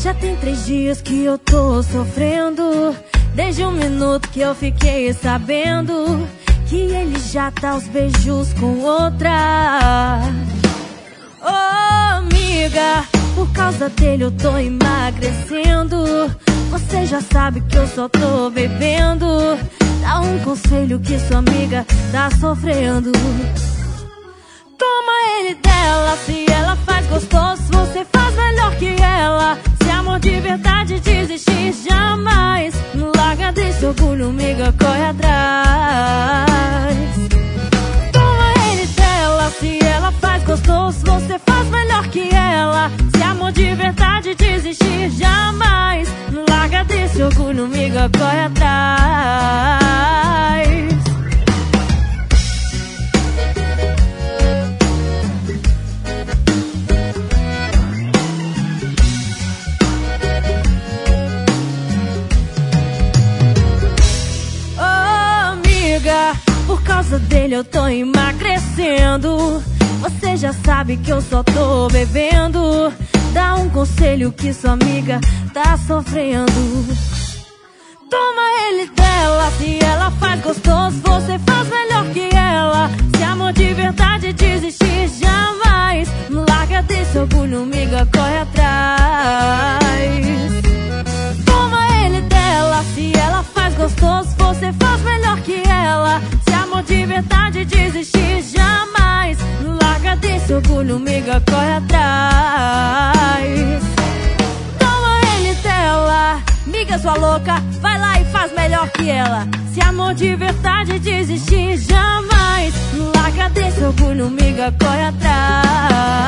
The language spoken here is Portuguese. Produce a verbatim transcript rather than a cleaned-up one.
Já tem três dias que eu tô sofrendo, desde um minuto que eu fiquei sabendo que ele já tá aos beijos com outra. Oh, amiga, por causa dele eu tô emagrecendo. Você já sabe que eu só tô bebendo. Dá um conselho que sua amiga tá sofrendo. Toma ele dela, se ela faz gostoso, você faz melhor que ela. Se amor de verdade desistir jamais, não larga desse orgulho, amiga, corre atrás. Toma ele dela, se ela faz gostoso, você faz melhor que ela. Se amor de verdade desistir jamais, não larga desse orgulho, amiga, corre atrás. Por causa dele eu tô emagrecendo. Você já sabe que eu só tô bebendo. Dá um conselho que sua amiga tá sofrendo. Toma ele dela, se ela faz gostoso, você faz melhor que ela. Se amor de verdade desistir jamais, não larga desse orgulho, amiga, corre atrás. Toma ele dela, se ela faz gostoso, você faz melhor que ela. Se amor de verdade desistir jamais, não larga desse orgulho, amiga, corre atrás. Toma ele dela, amiga sua louca, vai lá e faz melhor que ela. Se amor de verdade desistir jamais, não larga desse orgulho, amiga, corre atrás.